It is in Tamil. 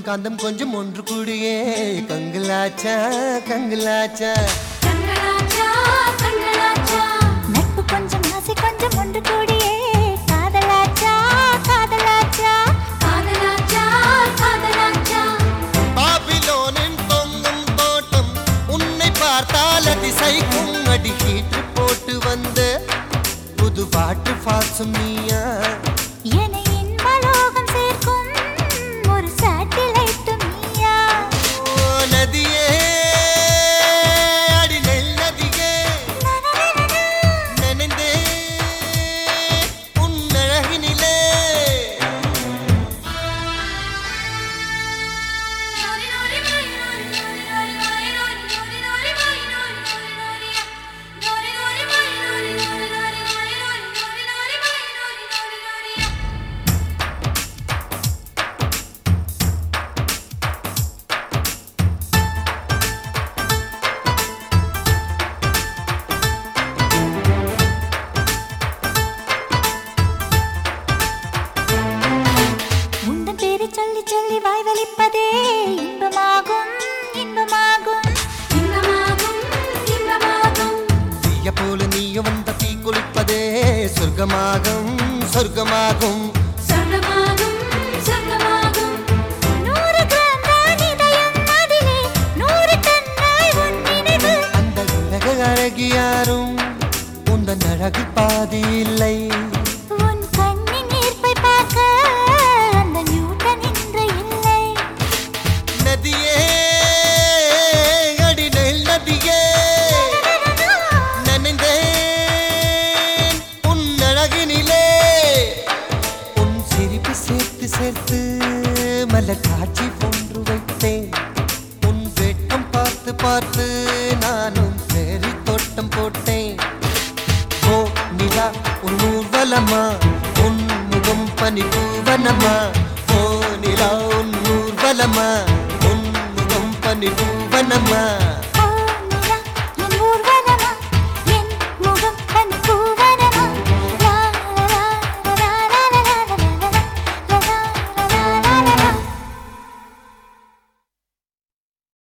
காந்தம் கொஞ்சம் ஒன்று கூடியே கங்கலாச்சா கங்கலாச்சா நட்பு கொஞ்சம் ஆசை கொஞ்சம் ஒன்று கூடியே காதலாச்சா காதலாச்சா காதலாச்சா காதலாச்சா பாபிலோனின் பொங்கும் தோட்டம் உன்னை பார்த்தால் அதிசைக்கும் அடி ஹீட்டு போட்டு வந்த புது பாட்டு பாசும் நீயா என்னை இன்பலோகம் சேர்க்கும் ஒரு சேட்டிலைட் நீயா நதியே அடி நெல் நதியே நனைந்தே உன் அழகினிலே சொல்லி சொல்லி வாய் வலிப்பதே இன்பமாகும் இன்பமாகும் இன்பமாகும் இன்பமாகும் தீய போல நீயும் வந்த தீ குளிப்பதே சொர்க்கமாகும் சொர்க்கமாகும் சொர்க்கமாகும் சொர்க்கமாகும் 100 கிராம் தான் இதயம் அதிலே 100 டன்னாய் உன் நினைவு அந்த உலக அழகி யாரும் உந்தன் அழகு பாதி இல்லை உன் கண்ணின் ஈர்ப்பை பார்க்க அந்த நியூட்டன் இன்று இல்லை நதியே அடி நெல் நதியே நனைந்தேன் உன் அழகினிலே உன் சிரிப்பு சேர்த்து சேர்த்து மலர் காட்சி போன்று வைத்தேன் உன் வெட்கம் பார்த்து பார்த்து நானும் பேரி தோட்டம் போட்டேன் ஓ நிலா உன் ஊர்வலமா உன் முகம் பனி பூவனமா ஓ நிலா உன் ஊர்வலமா உன் முகம் பனி பூவனமா